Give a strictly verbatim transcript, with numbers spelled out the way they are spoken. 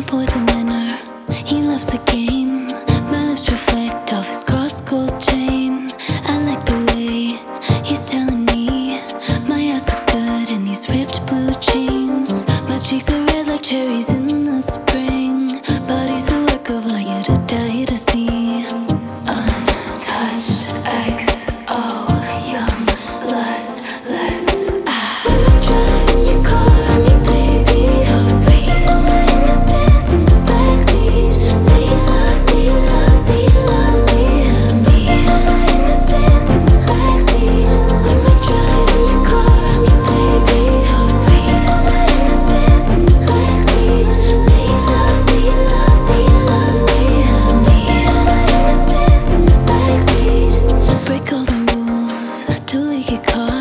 boy's a winner, he loves the game. My lips reflect off his cross gold chain. I like the way he's telling me my ass looks good in these ripped blue jeans. My cheeks are red like cherries in the spring, but he's a work of art you to die to see. Untouched X O, young lust, let's ah. When we're driving your car, I'm your baby. So sweet, all my innocence in the backseat. Say you love, say you love, say you love me. Me, all my innocence in the backseat. When we're driving your car, I'm your baby. So sweet, all my innocence in the backseat. Say you love, say you love, say you love me. Me, all my innocence in the backseat. Break all the rules till we get caught.